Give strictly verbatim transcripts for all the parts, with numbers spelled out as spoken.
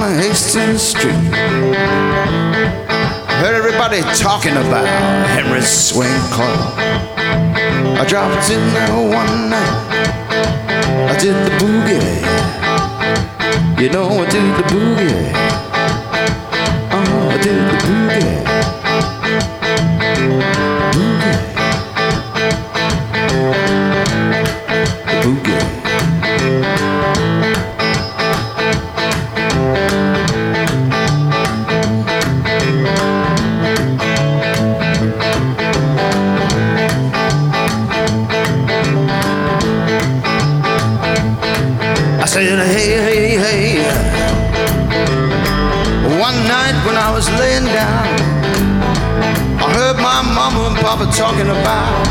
down Hastings Street. Heard everybody talking about Henry's Swing Club. I dropped in there one night. I did the boogie. You know I did the boogie. Oh, I did the boogie. Boogie. The boogie. I said, hey, hey, hey. One night when I was laying down, I heard my mama and papa talking about,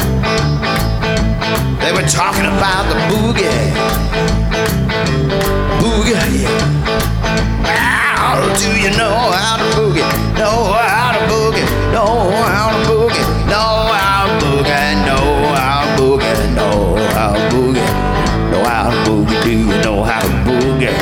they were talking about the boogie. Boogie. How do you know how to boogie? Know how to boogie. Know how to boogie. Know how to boogie. Know how to boogie. Know how to boogie. Know how to boogie. Do you know how to boogie?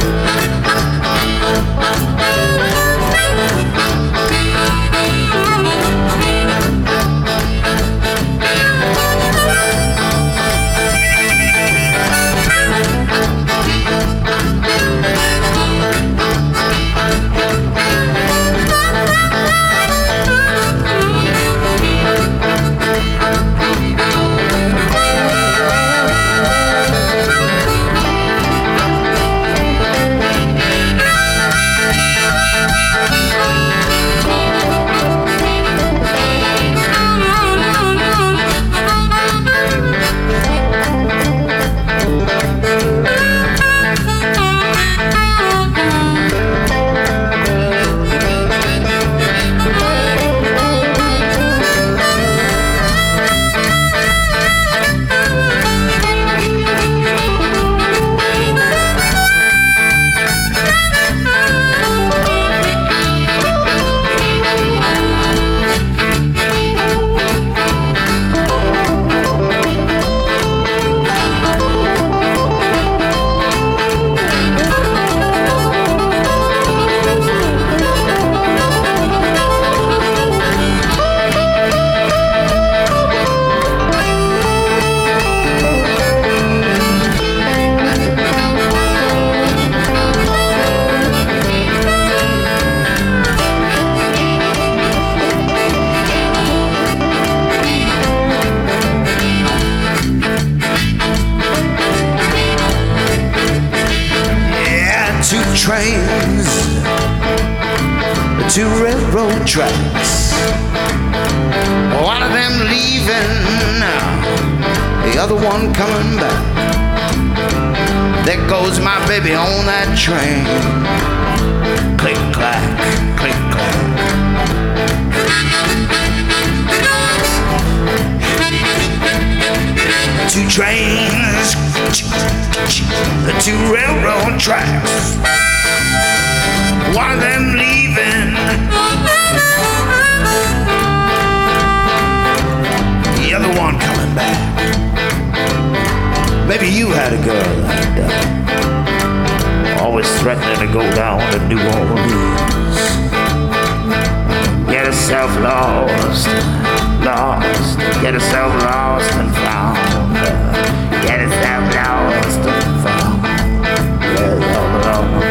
Trains, two railroad tracks, one of them leaving, the other one coming back. There goes my baby on that train. Click clack, click clack. Two trains, the two railroad tracks, one of them leaving, the other one coming back. Maybe you had a girl like that, always threatening to go down to New Orleans, get herself lost, lost, get herself lost and found, get herself lost and found, get herself lost.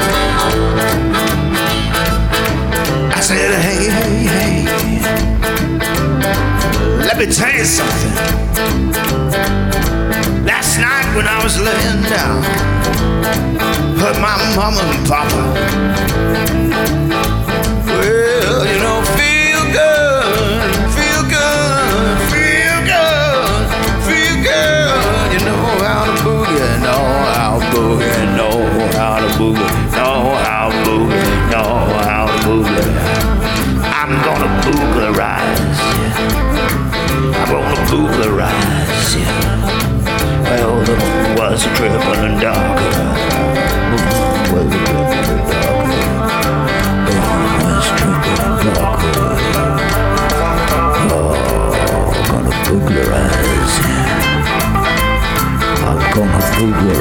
said, hey, hey, hey. Let me tell you something. Last night when I was laying down, heard my mama and papa. Well, you know, feel good, feel good, feel good, feel good. You know how to boogie, know how to boogie, know how to boogie, know how to boogie, know how to boogie. I'm gonna boogerize, yeah. I'm gonna boogerize, yeah. Well, the moon was tripping and dark. Well, the moon was tripping and dark. Oh, I'm gonna booglerize. I'm gonna booglerize.